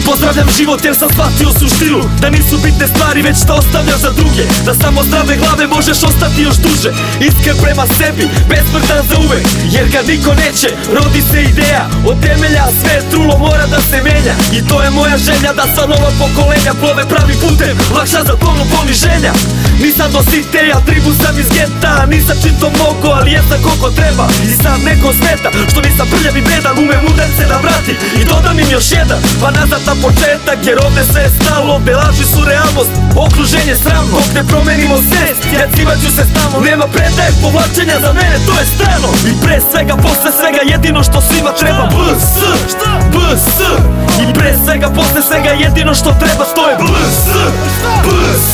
Pozdravljam život jer sam shvatio suštinu, da nisu bitne stvari već da ostavljaš za druge, da samo zdrave glave možeš ostati još duže. Iskren prema sebi, besmrtan za uvek, jer kad niko neće, rodi se ideja. Od temelja sve trulo mora da se menja, i to je moja želja, da sa nova pokolenja plove pravi putem, lakša za tonu poniženja. Nisam do siteja, tribu sam iz geta, nisam čito mogo, ali jesam koliko treba. I sad neko smeta, što nisam prljav i bedan, umem udarce da vratim i dodam im još jedan, pa nazad na početak, jer ovde sve je stalo. Ovde laži su realnost, okruženje sramno. Dok ne promenimo svest, jacivat ću se stalno. Nema predaje, povlačenja, za mene to je strano. I pre svega, posle svega, jedino što svima treba BS, BS. I pre svega, posle svega, jedino što treba, to je BS, BS.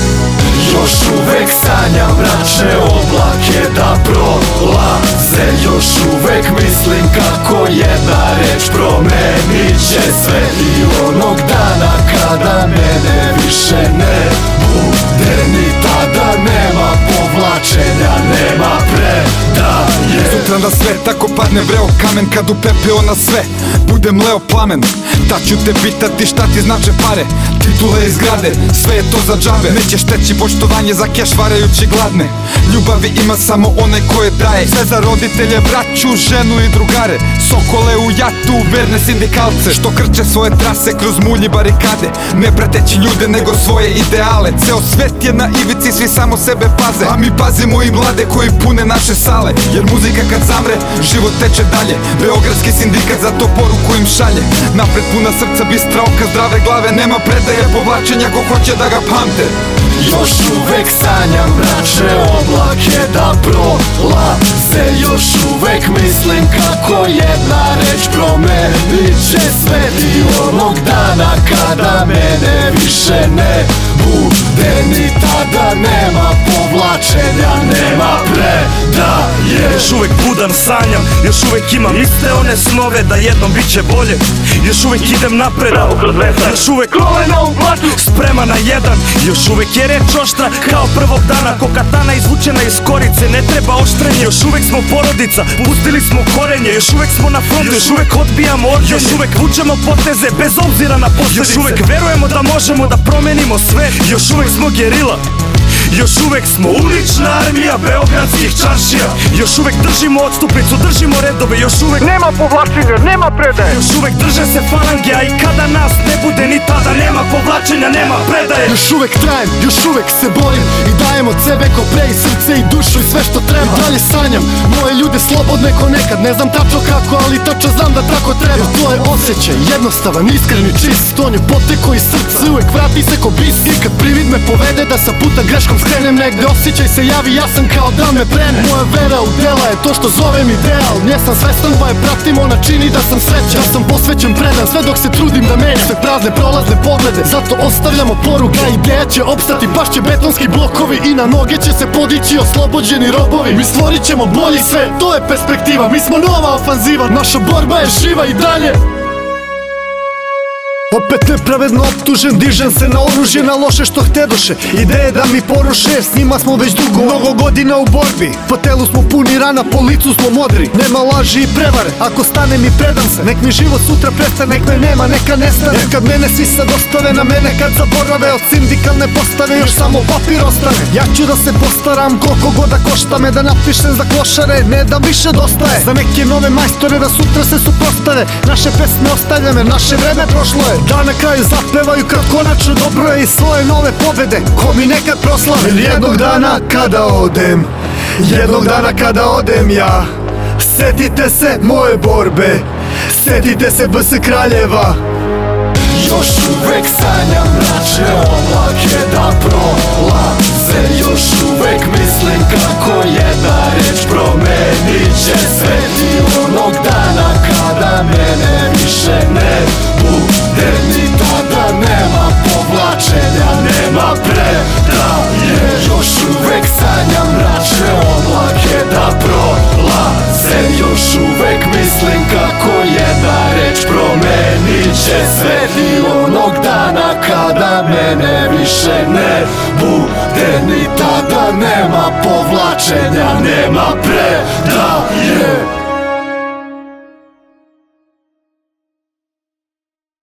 Još uvek sanjam mračne oblake da prolaze, još uvek mislim kako jedna reč promenit će sve. I onog dana kada mene više ne bude, ni tada nema povlačenja, nema predaje. Sutra da sve tako padne vreo kamen, kad u pepeo na sve bude mleo plamen. Tad ću te pitati šta ti znače pare, titule i zgrade, sve je to za džabe. Nećeš teći poštovanje za keš varajući gladne. Ljubavi ima samo onaj koje daje, sve za roditelje, braću, ženu i drugare. Sokole u jatu, verne sindikalce, što krče svoje trase kroz mulj i barikade. Ne preteći ljude nego svoje ideale. Ceo svet je na ivici, svi samo sebe paze, a mi pazimo i mlade koji pune naše sale. Jer muzika kad zamre, život teče dalje. Beogradski sindikat za to poruku im šalje. Napred puna srca, bistra oka, zdrave glave, nema predaje, povlačenja ko hoće da ga pamte. Još uvek sanjam mračne oblake da prolaze, još uvek mislim kako jedna reč promenit će svet. I onog dana kada mene više ne bude, ni tada nema povlačenja, nema predaje. Još uvek budan sanjam, još uvek imam iste one snove, da jednom bit će bolje. Još uvek idem napred, još uvek spreman na jedan. Još uvek je reč oštra kao prvog dana, ko katana izvučena iz korice, ne treba oštrenje. Još uvek smo porodica, pustili smo korenje, još uvek smo na frontu, još uvek odbijamo ordenje, još uvek vučemo poteze bez obzira na posljedice, još uvek verujemo da možemo da promenimo sve, još uvek smo gerila. Još uvek smo ulična armija beogradskih čaršija, još uvek držimo odstupnicu, držimo redove, još uvek nema povlačenja, nema predaje. Još uvek drže se falange, a i kada nas ne bude, ni tada nema povlačenja, nema predaje. Još uvek trajem, još uvek se borim i dajem od sebe ko pre i srce i dušu i sve što treba. I dalje sanjam, moje ljude slobodne ko nekad, ne znam tačno kako, ali tačno znam da tako treba. Jer to je osjećaj, jednostavan, iskren i čist, on je poteko iz srca, uvek vrati se ko bis. I kad privid me povede da sa puta greškom skrenem negde, osjećaj se javi, ja sam kao da me prene. Moja vera u dela je to što zovem ideal, nje sam svestan pa je pratim, ona čini da sam srećan. Ja sam posvećen, predan, sve dok se trudim da menjam sve prazne prolazne poglede, zato ostavljamo poruke. Ideja će opstati, pašće betonski blokovi i na noge će se podići oslobođeni robovi. Mi stvorit ćemo bolji sve, to je perspektiva, mi smo nova ofanziva, naša borba je živa i dalje. Opet nepravedno optužen, dižem se na oružje, na loše što htedoše, ideje da mi poruše, s njima smo već dugo, mnogo godina u borbi. Po telu smo puni rana, po licu smo modri, nema laži i prevare, ako stanem i predam se, nek mi život sutra prestane, nek me nema, neka nestane. Jer kad mene svi sad ostave, na mene kad zaborave, od sindikalne postave još samo papir ostane. Ja ću da se postaram, koliko god da košta me, da napišem za klošare, ne da više dostaje. Za neke nove majstore da sutra se suprostave, naše pesme ostavljame, naše vreme prošlo je. Da na kraju zapevaju kad konačno dobro je i svoje nove pobede, ko mi nekad proslave. Jednog dana kada odem, jednog dana kada odem ja, setite se moje borbe, setite se BS Kraljeva. Još uvek sanjam mračne oblake da prolaze, još uvek mislim kako jedna reč promenit će svet. I onog dana kada mene više ne bude, ni tada nema povlačenja, nema predaje. Još uvek sanjam mračne oblake da prolaze, još uvek mislim kako jedna reč promenit će svet. I onog dana kada mene više ne bude, ni tada nema povlačenja, nema predaje.